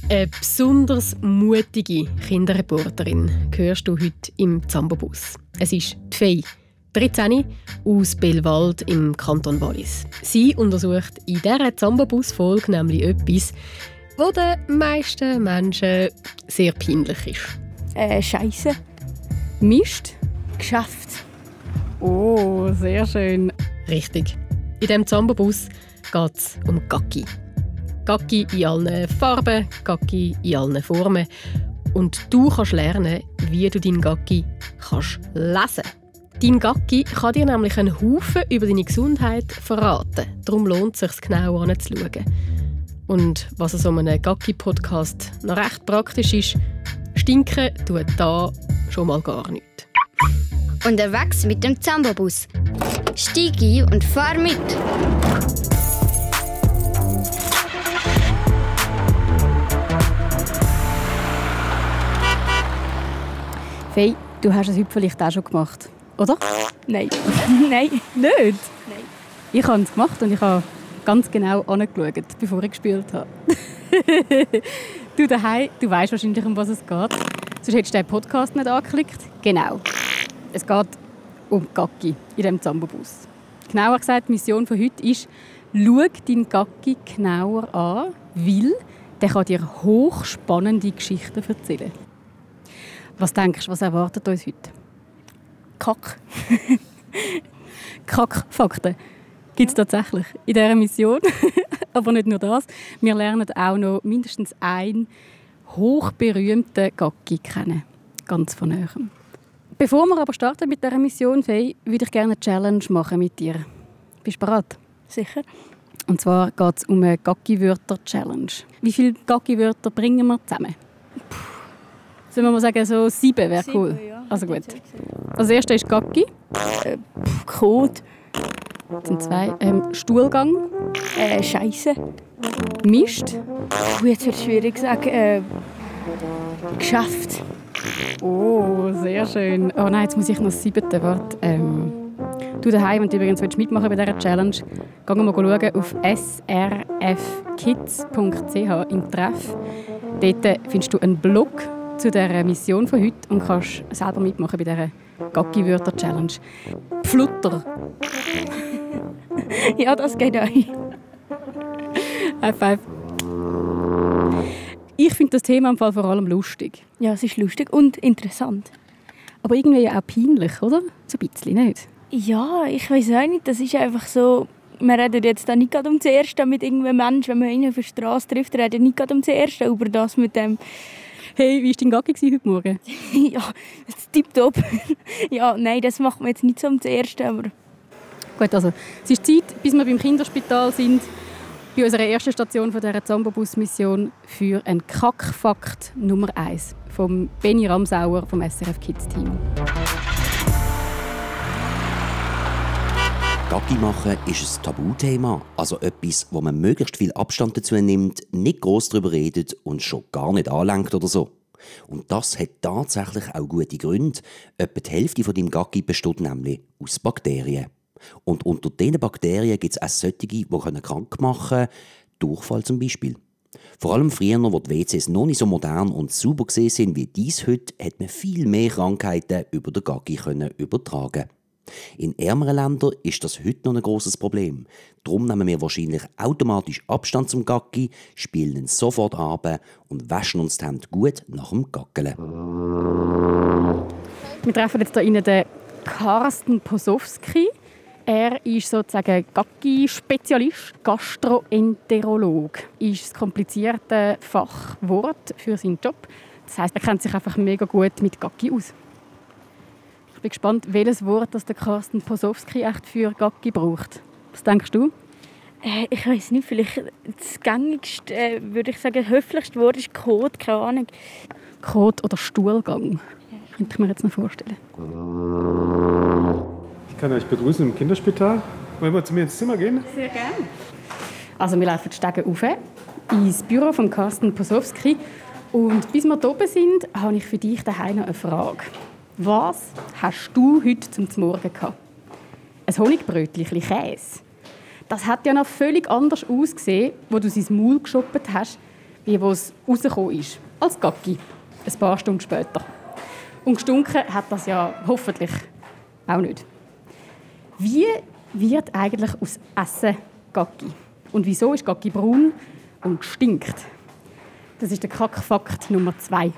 Eine besonders mutige Kinderreporterin hörst du heute im Zambobus. Es ist die Fei, 13, aus Bellwald im Kanton Wallis. Sie untersucht in dieser Zambobus-Folge nämlich etwas, was den meisten Menschen sehr peinlich ist. Scheisse. Mist? Geschäft. Oh, sehr schön. Richtig. In diesem Zambobus geht es um Gacki. Gacki in allen Farben, Gacki in allen Formen. Und du kannst lernen, wie du deinen Gacki lesen kannst. Dein Gacki kann dir nämlich einen Haufen über deine Gesundheit verraten. Darum lohnt es sich, genau anzuschauen. Und was an so einem Gacki-Podcast noch recht praktisch ist, stinken tut da schon mal gar nichts. Unterwegs mit dem Zambobus. Steig ein und fahr mit. Fei, du hast es heute vielleicht auch schon gemacht, oder? Nein. Nein. Nicht? Nein. Ich habe es gemacht und ich habe ganz genau angeschaut, bevor ich gespielt habe. Du daheim, du weißt wahrscheinlich, um was es geht. Sonst hättest du den Podcast nicht angeklickt. Genau. Es geht um Gacki in diesem Zambobus. Genauer gesagt, die Mission von heute ist, schau deinen Gacki genauer an, weil der kann dir hochspannende Geschichten erzählen. Was denkst du, was erwartet uns heute? Kack. Kackfakten gibt es tatsächlich in dieser Mission. Aber nicht nur das. Wir lernen auch noch mindestens einen hochberühmten Gacki kennen. Ganz von nahem. Bevor wir aber starten mit dieser Mission, Fei, würde ich gerne eine Challenge machen mit dir. Bist du bereit? Sicher. Und zwar geht es um eine Gacki-Wörter-Challenge. Wie viele Gacki-Wörter bringen wir zusammen? Sollen wir mal sagen, so 7 wäre cool? 7, ja. Also gut. Als erstes ist Gacki. Kot. Das sind 2. Stuhlgang. Scheisse. Mist. Jetzt wird es schwierig zu sagen. Geschäft. Oh, sehr schön. Oh nein, jetzt muss ich noch das 7. Wort. Du daheim, wenn du übrigens mitmachen bei dieser Challenge, geh mal schauen auf srfkids.ch im Treff. Dort findest du einen Blog zu dieser Mission von heute und kannst selber mitmachen bei dieser Gacki-Wörter-Challenge. Pflutter. Ja, das geht auch. High five. Ich finde das Thema im Fall vor allem lustig. Ja, es ist lustig und interessant. Aber irgendwie auch peinlich, oder? So ein bisschen, nicht? Ja, ich weiß auch nicht. Das ist einfach so... Wir reden jetzt da nicht gerade um das Erste mit irgendeinem Menschen. Wenn man ihn auf der Straße trifft, reden nicht gerade um das Erste über das mit dem... Hey, wie war dein Gacki heute Morgen? Ja, tipptopp. Ja, nein, das macht man jetzt nicht so um das Erste, aber... Gut, also es ist Zeit, bis wir beim Kinderspital sind, bei unserer ersten Station von dieser Zambobus-Mission für einen Kackfakt Nummer 1 vom Benny Ramsauer vom SRF Kids Team. Gacki machen ist ein Tabuthema, also etwas, wo man möglichst viel Abstand dazu nimmt, nicht gross darüber redet und schon gar nicht anlenkt oder so. Und das hat tatsächlich auch gute Gründe. Etwa die Hälfte von deinem Gacki besteht nämlich aus Bakterien. Und unter diesen Bakterien gibt es auch solche, die krank machen können, Durchfall zum Beispiel. Vor allem früher, wo die WCs noch nicht so modern und sauber gesehen sind wie dies heute, hat man viel mehr Krankheiten über den Gacki übertragen. In ärmeren Ländern ist das heute noch ein grosses Problem. Darum nehmen wir wahrscheinlich automatisch Abstand zum Gacki, spielen ihn sofort ab und waschen uns die Hände gut nach dem Gackeln. Wir treffen jetzt hier den Carsten Posowski. Er ist sozusagen Gacki-Spezialist, Gastroenterolog. Ist das komplizierte Fachwort für seinen Job. Das heisst, er kennt sich einfach mega gut mit Gacki aus. Ich bin gespannt, welches Wort das der Carsten Posowski echt für Gacki braucht. Was denkst du? Ich weiß nicht, vielleicht das gängigste, würde ich sagen, höflichste Wort ist Kot, keine Ahnung. Kot oder Stuhlgang, könnte ich mir jetzt noch vorstellen. Ich kann euch begrüßen im Kinderspital. Wollen wir zu mir ins Zimmer gehen? Sehr gerne. Also wir laufen die Stege rauf ins Büro von Carsten Posowski. Und bis wir hier oben sind, habe ich für dich daheim noch eine Frage. Was hast du heute zum Morgen gehabt? Ein Honigbrötchen, Käse. Das hat ja noch völlig anders ausgesehen, wo du sein Maul geschoppt hast, wie es rausgekommen ist. Als Gacki. Ein paar Stunden später. Und gestunken hat das ja hoffentlich auch nicht. Wie wird eigentlich aus Essen Gacki? Und wieso ist Gacki braun und stinkt? Das ist der Kackfakt Nummer 2.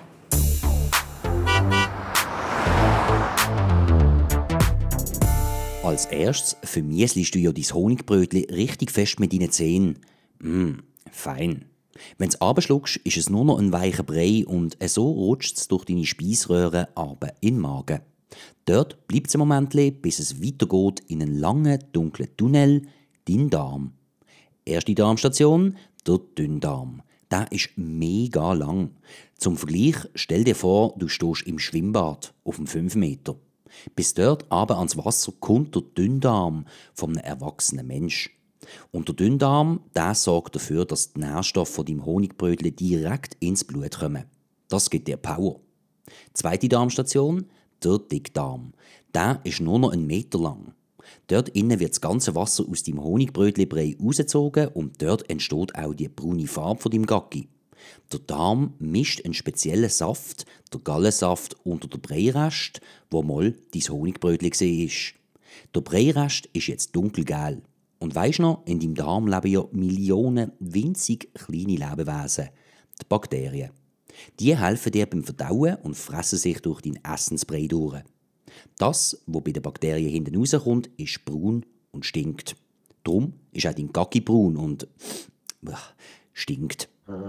Als erstes vermieslichst du ja dein Honigbrötchen richtig fest mit deinen Zähnen. Fein. Wenn du es abschluckst, ist es nur noch ein weicher Brei und so rutscht es durch deine Speisröhre runter in den Magen. Dort bleibt es ein Moment, bis es weitergeht in einen langen, dunklen Tunnel, dein Darm. Erste Darmstation, der Dünndarm. Der ist mega lang. Zum Vergleich, stell dir vor, du stehst im Schwimmbad auf dem 5 Meter. Bis dort aber ans Wasser kommt der Dünndarm von einem erwachsenen Mensch. Und der Dünndarm, der sorgt dafür, dass die Nährstoffe von deinem Honigbrötchen direkt ins Blut kommen. Das gibt dir Power. Zweite Darmstation, der Dickdarm. Der ist nur noch 1 Meter lang. Dort innen wird das ganze Wasser aus deinem Honigbrötchenbrei rausgezogen und dort entsteht auch die braune Farbe von deinem Gacki. Der Darm mischt einen speziellen Saft, der Gallensaft, unter den Breirest, wo mal dein Honigbrötchen war. Der Breirest ist jetzt dunkelgelb. Und weisst noch, in deinem Darm leben ja Millionen winzig kleine Lebewesen, die Bakterien. Die helfen dir beim Verdauen und fressen sich durch deinen Essensbrei durch. Das, was bei den Bakterien hinten rauskommt, ist braun und stinkt. Darum ist auch dein Gacki braun und stinkt. So,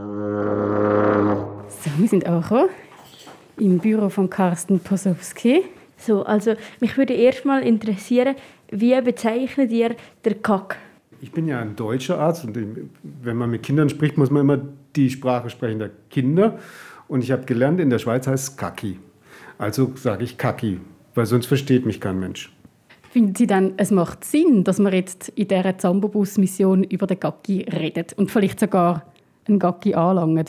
wir sind angekommen im Büro von Carsten Posowski. So, also mich würde erstmal interessieren, wie bezeichnet ihr den Kack? Ich bin ja ein deutscher Arzt und wenn man mit Kindern spricht, muss man immer die Sprache sprechen der Kinder. Und ich habe gelernt, in der Schweiz heißt es Kacki. Also sage ich Kacki, weil sonst versteht mich kein Mensch. Finden Sie dann, es macht Sinn, dass wir jetzt in dieser Zambobus-Mission über den Gacki reden und vielleicht sogar einen Gacki anlangen?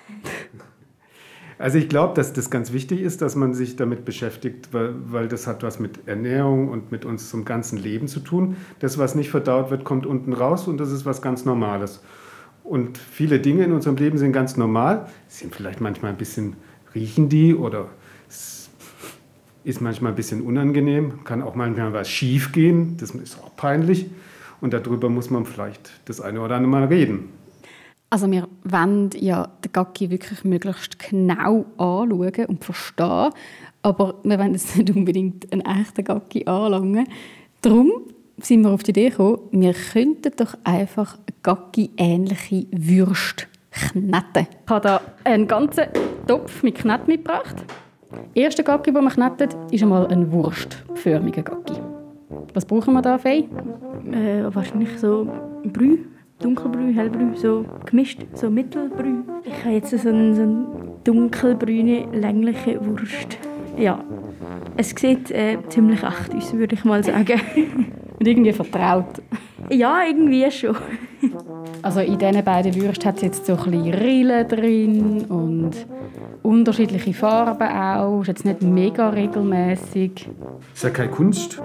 Also ich glaube, dass das ganz wichtig ist, dass man sich damit beschäftigt, weil das hat was mit Ernährung und mit unserem ganzen Leben zu tun. Das, was nicht verdaut wird, kommt unten raus und das ist was ganz Normales. Und viele Dinge in unserem Leben sind ganz normal, sind vielleicht manchmal ein bisschen, riechen die oder es ist manchmal ein bisschen unangenehm, kann auch manchmal was schief gehen, das ist auch peinlich und darüber muss man vielleicht das eine oder andere Mal reden. Also wir wollen ja den Gacki wirklich möglichst genau anschauen und verstehen, aber wir wollen jetzt nicht unbedingt einen echten Gacki anlangen. Darum sind wir auf die Idee gekommen, wir könnten doch einfach Gacki-ähnliche Würste kneten. Ich habe hier einen ganzen Topf mit Kneten mitgebracht. Der erste Gacki, den wir kneten, ist einmal ein wurstförmiger Gacki. Was brauchen wir da, Fei? Wahrscheinlich so Brühe. Dunkelbrühe, hellbrühe, so gemischt, so Mittelbrühe. Ich habe jetzt so eine dunkelbrüne, längliche Wurst. Ja, es sieht ziemlich echt aus, würde ich mal sagen. Und irgendwie vertraut. Ja, irgendwie schon. Also in diesen beiden Würsten hat es jetzt so ein bisschen Rillen drin und unterschiedliche Farben auch. Ist jetzt nicht mega regelmäßig. Ist ja keine Kunst.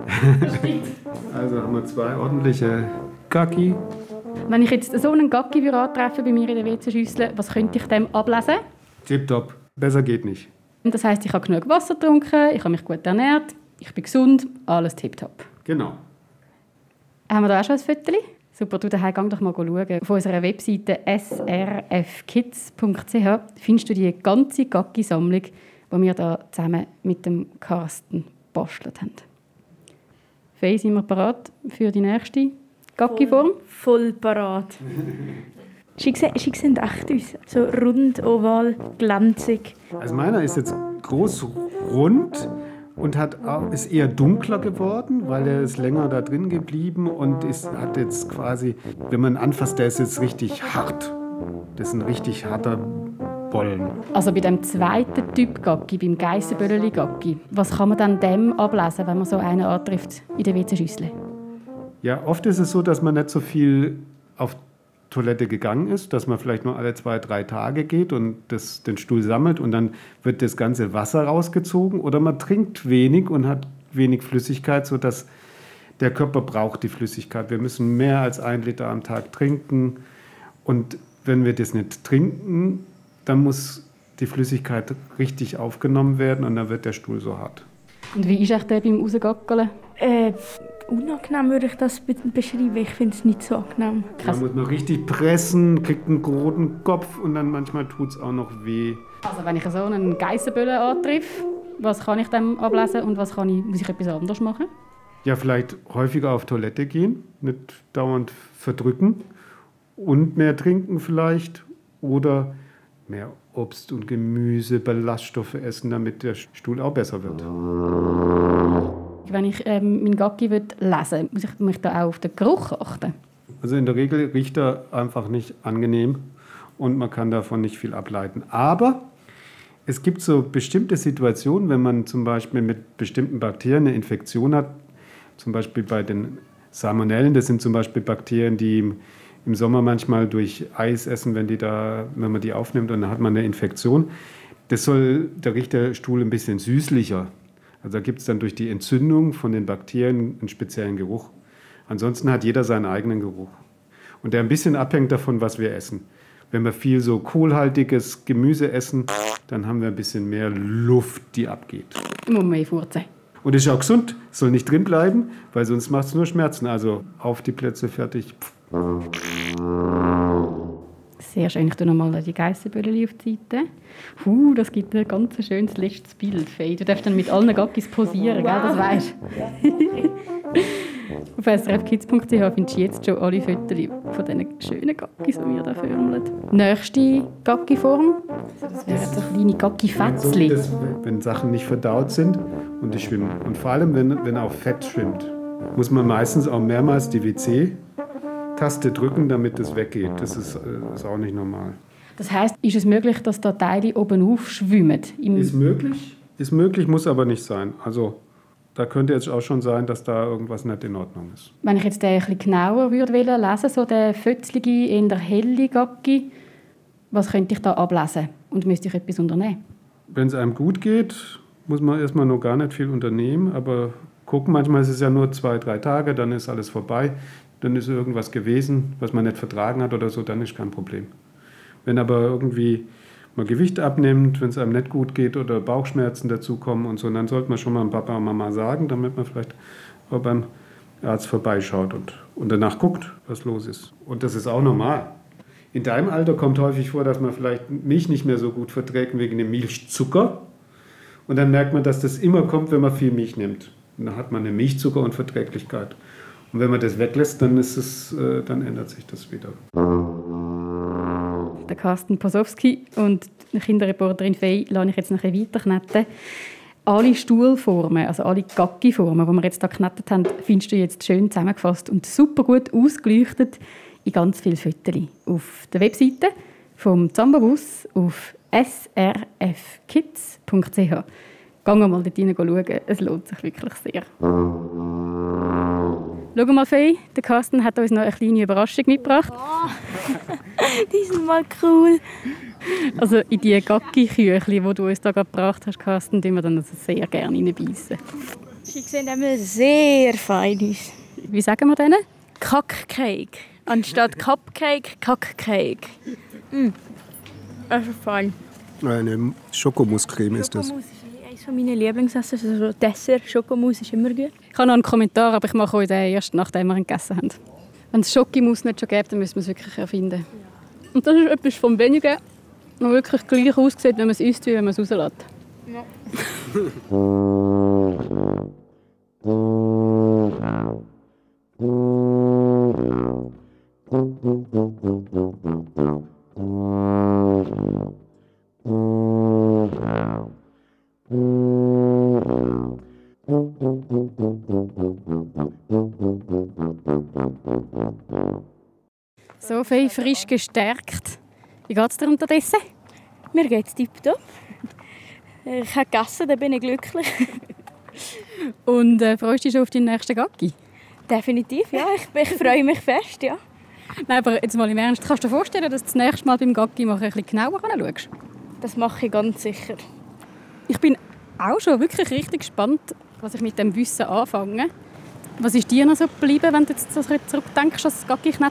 Also haben wir 2 ordentliche Gacki. Wenn ich jetzt so einen Gacki antreffen bei mir in der WC-Schüssel, was könnte ich dem ablesen? Tipptopp. Besser geht nicht. Und das heisst, ich habe genug Wasser getrunken, ich habe mich gut ernährt, ich bin gesund, alles tipptopp. Genau. Haben wir da auch schon ein Foto? Super, du daheim geh doch mal schauen. Auf unserer Webseite srfkids.ch findest du die ganze Gacki-Sammlung, die wir da zusammen mit dem Carsten gebastelt haben. Fei, sind wir bereit für die nächste Gacki-Form? Voll parat. Sie sehen echt aus. So rund, oval, glänzig. Also meiner ist jetzt groß, rund und ist eher dunkler geworden, weil er ist länger da drin geblieben und hat jetzt quasi, wenn man anfasst, der ist jetzt richtig hart. Das ist ein richtig harter Bollen. Also bei dem zweiten Typ Gacki, beim Geissenbölleli-Gacki, was kann man dann dem ablesen, wenn man so einen antrifft in der WC-Schüssel? Ja, oft ist es so, dass man nicht so viel auf Toilette gegangen ist, dass man vielleicht nur alle 2-3 Tage geht und den Stuhl sammelt und dann wird das ganze Wasser rausgezogen oder man trinkt wenig und hat wenig Flüssigkeit, sodass der Körper braucht die Flüssigkeit. Wir müssen mehr als 1 Liter am Tag trinken und wenn wir das nicht trinken, dann muss die Flüssigkeit richtig aufgenommen werden und dann wird der Stuhl so hart. Und wie ist echt der beim Rausgackeln? Unangenehm würde ich das beschreiben. Ich finde es nicht so angenehm. Da muss man richtig pressen, kriegt einen roten Kopf und dann manchmal tut es auch noch weh. Also wenn ich so einen Geissenböllen antreffe, was kann ich dann ablesen und was muss ich etwas anderes machen? Ja, vielleicht häufiger auf Toilette gehen, nicht dauernd verdrücken und mehr trinken vielleicht oder mehr Obst und Gemüse, Ballaststoffe essen, damit der Stuhl auch besser wird. Wenn ich meinen Gacki lesen will, muss ich mich da auch auf den Geruch achten? Also in der Regel riecht er einfach nicht angenehm und man kann davon nicht viel ableiten. Aber es gibt so bestimmte Situationen, wenn man zum Beispiel mit bestimmten Bakterien eine Infektion hat, zum Beispiel bei den Salmonellen, das sind zum Beispiel Bakterien, die im Sommer manchmal durch Eis essen, wenn man die aufnimmt und dann hat man eine Infektion. Da riecht der Stuhl ein bisschen süßlicher. Also da gibt es dann durch die Entzündung von den Bakterien einen speziellen Geruch. Ansonsten hat jeder seinen eigenen Geruch. Und der ein bisschen abhängt davon, was wir essen. Wenn wir viel so kohlhaltiges Gemüse essen, dann haben wir ein bisschen mehr Luft, die abgeht. Ich muss mehr furzen. Und es ist auch gesund, soll nicht drin bleiben, weil sonst macht es nur Schmerzen. Also auf die Plätze, fertig. Sehr schön. Ich tue nochmal die Geissenböllchen auf die Seite. Das gibt ein ganz schönes letztes Bild. Faye. Du darfst dann mit allen Gackis posieren, gell? Das weisst du. Auf srfkids.ch findest du jetzt schon alle Fotos von diesen schönen Gackis, die wir hier förmeln. Nächste Gacki-Form. Das wären so kleine Gacki-Fätzchen. Wenn Sachen nicht verdaut sind und die schwimmen. Und vor allem, wenn auch Fett schwimmt, muss man meistens auch mehrmals die WC-Taste drücken, damit das weggeht. Das ist auch nicht normal. Das heisst, ist es möglich, dass da Teile oben aufschwimmen? Ist möglich, muss aber nicht sein. Also da könnte jetzt auch schon sein, dass da irgendwas nicht in Ordnung ist. Wenn ich jetzt den ein bisschen genauer lesen würde, so den fötzlige, eher helle Gacki, was könnte ich da ablesen und müsste ich etwas unternehmen? Wenn es einem gut geht, muss man erstmal noch gar nicht viel unternehmen, aber gucken, manchmal ist es ja nur 2-3 Tage, dann ist alles vorbei, dann ist irgendwas gewesen, was man nicht vertragen hat oder so, dann ist kein Problem. Wenn aber irgendwie man Gewicht abnimmt, wenn es einem nicht gut geht oder Bauchschmerzen dazukommen und so, dann sollte man schon mal Papa und Mama sagen, damit man vielleicht auch beim Arzt vorbeischaut und danach guckt, was los ist. Und das ist auch normal. In deinem Alter kommt häufig vor, dass man vielleicht Milch nicht mehr so gut verträgt wegen dem Milchzucker. Und dann merkt man, dass das immer kommt, wenn man viel Milch nimmt. Und dann hat man eine Milchzuckerunverträglichkeit. Und wenn man das weglässt, dann ändert sich das wieder. Der Carsten Posowski und die Kinderreporterin Faye lasse ich jetzt noch ein bisschen weiterknetten. Alle Stuhlformen, also alle Gacki-Formen, die wir jetzt hier geknettet haben, findest du jetzt schön zusammengefasst und super gut ausgeleuchtet in ganz vielen Fotos. Auf der Webseite vom Zambabus auf srfkids.ch. Gehen wir mal dort hinein schauen, es lohnt sich wirklich sehr. Schau mal, Faye, der Carsten hat uns noch eine kleine Überraschung mitgebracht. Oh, die sind mal cool. Also in die Gacki-Küchli, die du uns hier gebracht hast, Carsten, tun wir dann also sehr gerne reinbeissen. Sie sehen immer sehr fein aus. Wie sagen wir denen? Kackcake. Anstatt Cupcake, Kackcake. Also fein. Eine Schokomuscreme ist das. Schokomus ist eines meiner Lieblingsessen. Also Dessert, Schokomus ist immer gut. Ich habe noch einen Kommentar, aber ich mache euch den erst, nachdem wir ihn gegessen haben. Wenn es Schokimus nicht schon gibt, dann müssen wir es wirklich erfinden. Und das ist etwas vom Wenigen, das wirklich gleich aussieht, wenn man es isst, wie wenn man es rauslässt. Ja. So viel frisch gestärkt. Wie geht es dir unterdessen? Mir geht es tipptopp. Ich habe gegessen, dann bin ich glücklich. Und freust du dich schon auf deinen nächsten Gacki? Definitiv, ja. Ich freue mich fest, ja. Nein, aber jetzt mal im Ernst. Kannst du dir vorstellen, dass du das nächste Mal beim Gacki ein bisschen genauer anschaust? Das mache ich ganz sicher. Ich bin auch schon wirklich richtig gespannt, was ich mit dem Wissen anfange. Was ist dir noch so geblieben, wenn du jetzt so zurückdenkst, an das Gacki-Knetten?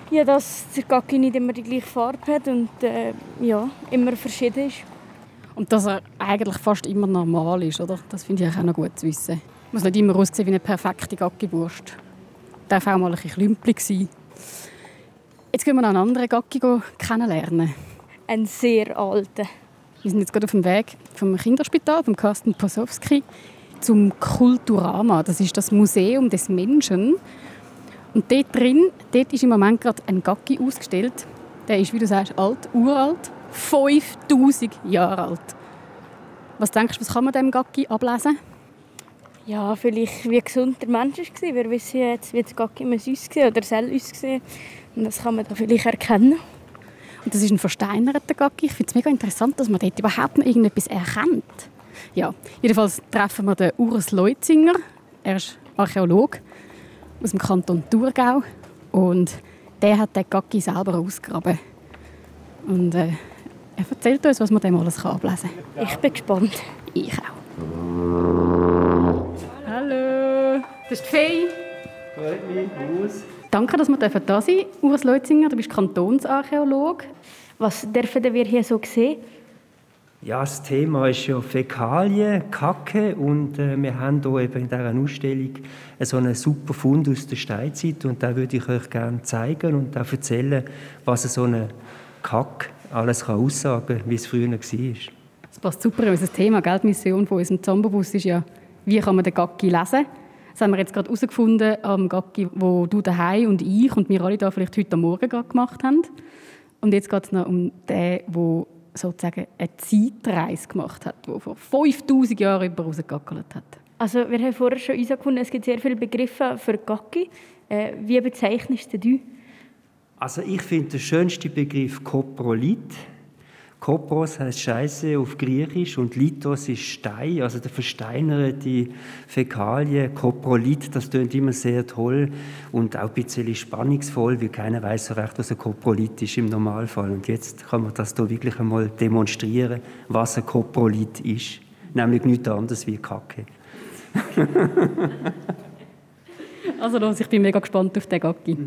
Ja, dass der Gacki nicht immer die gleiche Farbe hat und immer verschieden ist. Und dass er eigentlich fast immer normal ist, oder? Das finde ich auch noch gut zu wissen. Muss nicht immer aussehen wie eine perfekte Gackiwurst. Darf auch mal ein bisschen klümpelig sein. Jetzt gehen wir noch einen anderen Gacki kennenlernen. Ein sehr alter. Wir sind jetzt gerade auf dem Weg vom Kinderspital, vom Carsten Posowski, zum Kulturama. Das ist das Museum des Menschen. Und dort ist im Moment gerade ein Gacki ausgestellt. Der ist, wie du sagst, uralt. 5000 Jahre alt. Was denkst du, was kann man diesem Gacki ablesen? Ja, vielleicht wie gesund der Mensch war. Wir wissen ja jetzt, wie das Gacki aussehen oder soll aussehen. Und das kann man da vielleicht erkennen. Und das ist ein versteinerter Gacki. Ich finde es mega interessant, dass man dort überhaupt noch irgendetwas erkennt. Ja, jedenfalls treffen wir den Urs Leutzinger. Er ist Archäologe aus dem Kanton Thurgau. Und der hat den Gacki selber ausgegraben. Und er erzählt uns, was man dem alles ablesen kann. Ich bin gespannt. Ich auch. Hallo, das ist die Fee. Freut mich, Urs. Danke, dass wir da sein dürfen. Urs Leutzinger, du bist Kantonsarchäologe. Was dürfen wir hier so sehen? Ja, das Thema ist ja Fäkalien, Kacke und wir haben hier eben in dieser Ausstellung so einen super Fund aus der Steinzeit und da würde ich euch gerne zeigen und auch erzählen, was so eine Kacke alles aussagen kann, wie es früher war. Das passt super in unser Thema. Die Mission von unserem Zambobus ist ja, wie kann man den Gacki lesen? Das haben wir jetzt gerade herausgefunden am Gacki, wo du daheim und ich und wir alle da vielleicht heute Morgen gerade gemacht haben. Und jetzt geht es noch um den, der sozusagen eine Zeitreise gemacht hat, der vor 5000 Jahren über rausgegackelt hat. Also wir haben vorher schon herausgefunden, es gibt sehr viele Begriffe für Gacki. Wie bezeichnest du? Also ich finde den schönsten Begriff Koprolit. Kopros heisst Scheiße auf Griechisch und Lithos ist Stein, also der versteinerte Fäkalien. Koprolit, das klingt immer sehr toll und auch ein bisschen spannungsvoll, weil keiner weiß so recht, was ein Koprolit ist im Normalfall. Und jetzt kann man das hier wirklich einmal demonstrieren, was ein Koprolit ist. Nämlich nichts anderes wie Kacke. Also los, ich bin mega gespannt auf den Gacki.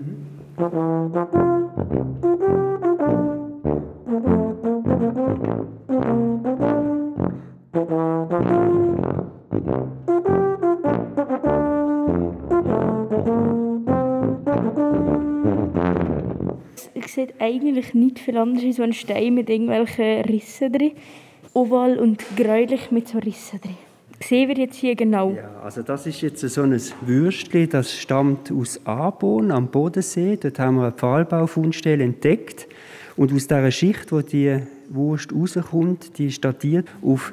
Es sieht eigentlich nicht viel anders als so ein Stein mit irgendwelchen Rissen drin. Oval und gräulich mit so Rissen drin. Sehen wir jetzt hier genau? Ja, also das ist jetzt so ein Würstchen, das stammt aus Arbon am Bodensee. Dort haben wir eine Pfahlbaufundstelle entdeckt. Und aus dieser Schicht, wo die Wurst rauskommt, die ist datiert auf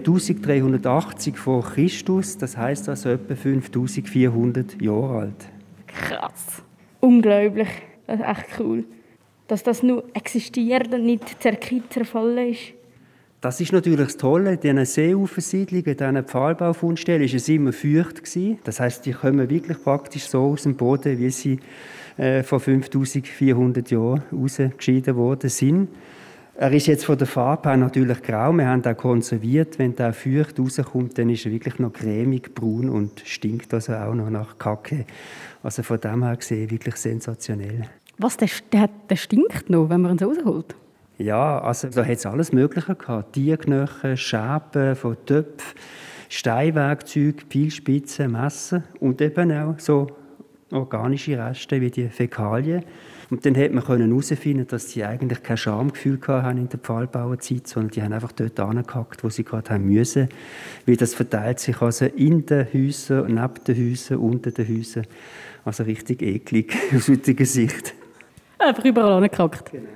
3380 vor Christus. Das heisst also etwa 5400 Jahre alt. Krass. Unglaublich. Das ist echt cool. Dass das nur existiert und nicht zerfallen ist. Das ist natürlich das Tolle. In diesen Seeufensiedlungen, in diesen Pfahlbaufundstellen, war es immer feucht. Das heisst, die kommen wirklich praktisch so aus dem Boden, wie sie vor 5400 Jahren rausgeschieden worden sind. Er ist jetzt von der Farbe her natürlich grau. Wir haben ihn konserviert. Wenn der feucht rauskommt, dann ist er wirklich noch cremig, braun und stinkt also auch noch nach Kacke. Also von dem her gesehen wirklich sensationell. Was, der stinkt noch, wenn man ihn so rausholt? Ja, also da hat es alles Mögliche gehabt. Tierknochen, Schäben von Töpfen, Steinwerkzeuge, Pfeilspitzen, Messer und eben auch so organische Reste wie die Fäkalien. Und dann konnte man herausfinden, dass sie eigentlich kein Schamgefühl hatten in der Pfahlbauerzeit, sondern die haben einfach dort angehackt, wo sie gerade haben müssen. Weil das verteilt sich also in den Häusern, neben den Häusern, unter den Häusern. Also richtig eklig aus heutiger Sicht. Einfach überall angehackt. Genau.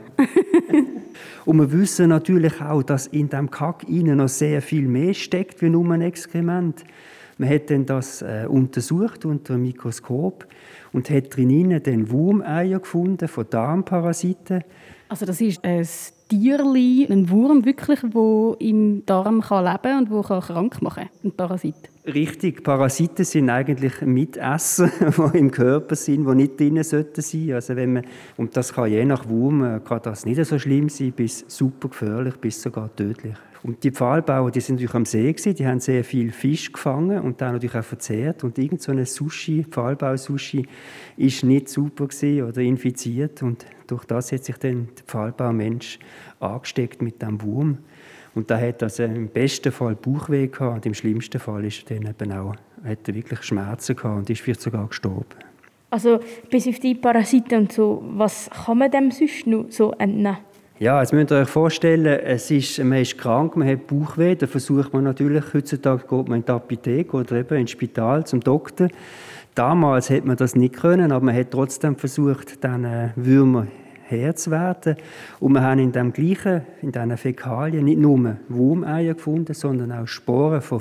Und wir wissen natürlich auch, dass in diesem Kack noch sehr viel mehr steckt wie nur ein Exkrement. Man hat dann das untersucht unter einem Mikroskop und hat drinnen dann Wurmeier gefunden von Darmparasiten. Also das ist ein Tierli, ein Wurm wirklich, der im Darm leben kann und der krank machen kann, ein Parasit. Richtig, Parasiten sind eigentlich Mitesser, die im Körper sind, die nicht drin sollten sein. Also und das kann je nach Wurm kann das nicht so schlimm sein, bis super gefährlich, bis sogar tödlich. Und die Pfahlbauer, die sind natürlich am See gewesen, die haben sehr viel Fisch gefangen und dann natürlich auch verzehrt. Und irgend so eine Pfahlbau-Sushi, ist nicht super gewesen oder infiziert. Und durch das hat sich dann der Pfahlbaumensch angesteckt mit dem Wurm. Und da hat also im besten Fall Bauchweh gehabt und im schlimmsten Fall ist dann eben auch, hat er wirklich Schmerzen gehabt und ist vielleicht sogar gestorben. Also bis auf die Parasiten und so, was kann man dem sonst noch so entnehmen? Ja, jetzt müsst ihr euch vorstellen, man ist krank, man hat Bauchweh, da versucht man natürlich, heutzutage geht man in die Apotheke oder eben ins Spital zum Doktor. Damals hätte man das nicht können, aber man hat trotzdem versucht, diesen Würmer Herr zu werden. Und wir haben in diesen Fäkalien nicht nur Wurmeier gefunden, sondern auch Sporen von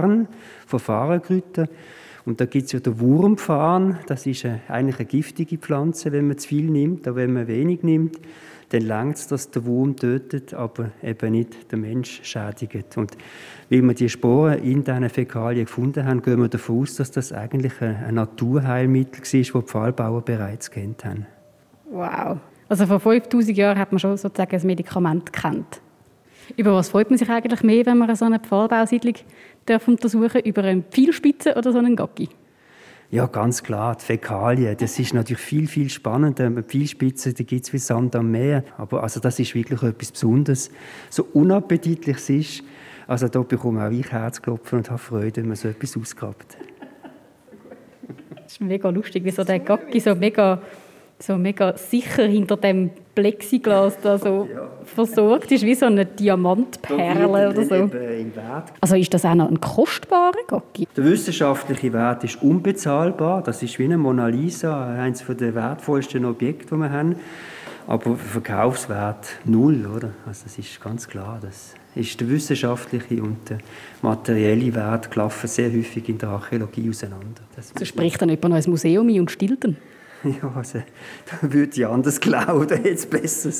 Farngrüten. Und da gibt es ja den Wurmfarn, das ist eigentlich eine giftige Pflanze, wenn man zu viel nimmt. Aber wenn man wenig nimmt, dann reicht es, dass der Wurm tötet, aber eben nicht den Mensch schädigt. Und weil wir die Sporen in diesen Fäkalien gefunden haben, gehen wir davon aus, dass das eigentlich ein Naturheilmittel war, das die Pfahlbauer bereits kennt haben. Wow. Also vor 5000 Jahren hat man schon sozusagen ein Medikament gekannt. Über was freut man sich eigentlich mehr, wenn man so eine Pfahlbausiedlung untersuchen darf? Über eine Pfeilspitze oder so einen Gacki? Ja, ganz klar, die Fäkalien, das ist natürlich viel, viel spannender. Eine Pfeilspitze, die gibt es wie Sand am Meer. Aber also das ist wirklich etwas Besonderes. So unappetitlich es ist, also da bekomme auch ich Herzklopfen und habe Freude, wenn man so etwas ausgrabt. Das ist mega lustig, wie so der Gacki so mega sicher hinter dem Plexiglas da so versorgt ist, wie so eine Diamantperle oder so. Also ist das auch noch ein kostbarer Gacki? Der wissenschaftliche Wert ist unbezahlbar. Das ist wie eine Mona Lisa, eines der wertvollsten Objekte, die wir haben. Aber Verkaufswert null, oder? Also das ist ganz klar. Das ist der wissenschaftliche und der materielle Wert klaffen sehr häufig in der Archäologie auseinander. So spricht dann jemand noch ein Museum ein und stillt dann? Ja, also, da würde ich anders glauben, da hätte es Besseres.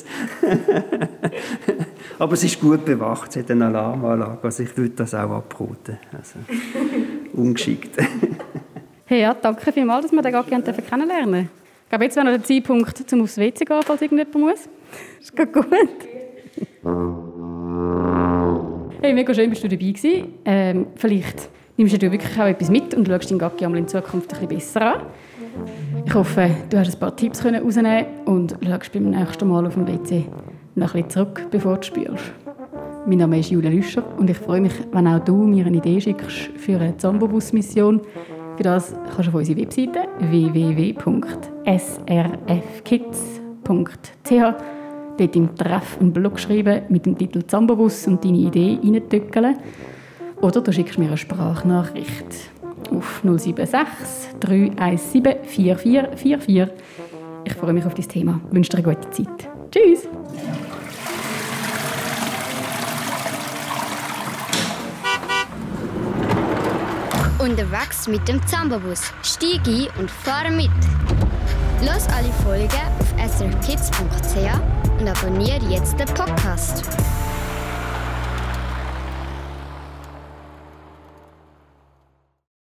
Aber es ist gut bewacht, es hat eine Alarmanlage, also ich würde das auch abraten. Also, ungeschickt. Hey, ja, danke vielmals, dass wir den Gacki kennenlernen durften. Ich glaube, jetzt wäre noch der Zeitpunkt, um aufs WC zu gehen, falls irgendjemand muss. Ist gut. Hey, mega schön, bist du dabei gewesen. Vielleicht nimmst du wirklich auch etwas mit und schaust deinen Gacki in Zukunft ein bisschen besser an. Ich hoffe, du hast ein paar Tipps rausnehmen und schaust beim nächsten Mal auf dem WC noch ein bisschen zurück, bevor du spülst. Mein Name ist Julia Lüscher und ich freue mich, wenn auch du mir eine Idee schickst für eine Zambobus-Mission. Für das kannst du auf unsere Webseite www.srfkids.ch dort im Treff einen Blog schreiben mit dem Titel Zambobus und deine Idee reintöckeln. Oder du schickst mir eine Sprachnachricht auf 076 317 4444. Ich freue mich auf dein Thema. Ich wünsche dir eine gute Zeit. Tschüss! Unterwegs mit dem Zambobus. Steig ein und fahre mit. Los alle Folgen auf srfkids.ch und abonniere jetzt den Podcast.